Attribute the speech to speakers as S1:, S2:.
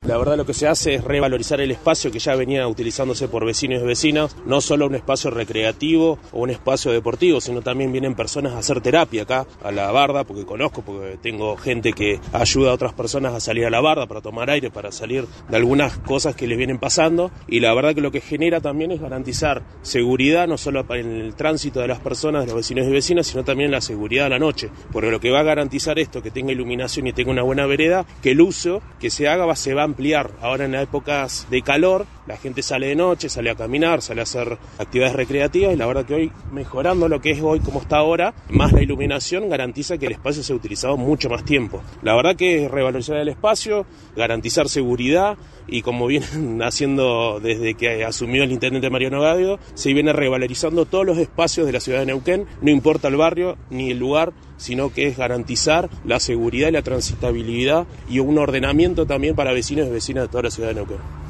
S1: La verdad lo que se hace es revalorizar el espacio que ya venía utilizándose por vecinos y vecinas, no solo un espacio recreativo o un espacio deportivo, sino también vienen personas a hacer terapia acá, a la barda, porque tengo gente que ayuda a otras personas a salir a la barda para tomar aire, para salir de algunas cosas que les vienen pasando, y la verdad que lo que genera también es garantizar seguridad, no solo en el tránsito de las personas, de los vecinos y vecinas, sino también la seguridad a la noche, porque lo que va a garantizar esto, que tenga iluminación y tenga una buena vereda, que el uso que se haga se va a ampliar. Ahora en las épocas de calor, la gente sale de noche, sale a caminar, sale a hacer actividades recreativas, y la verdad que hoy, mejorando lo que es hoy como está ahora, más la iluminación garantiza que el espacio sea utilizado mucho más tiempo. La verdad que es revalorizar el espacio, garantizar seguridad, y como vienen haciendo desde que asumió el intendente Mariano Gadio, se viene revalorizando todos los espacios de la ciudad de Neuquén, no importa el barrio ni el lugar, sino que es garantizar la seguridad y la transitabilidad y un ordenamiento también para vecinos y vecinas de toda la ciudad de Neuquén.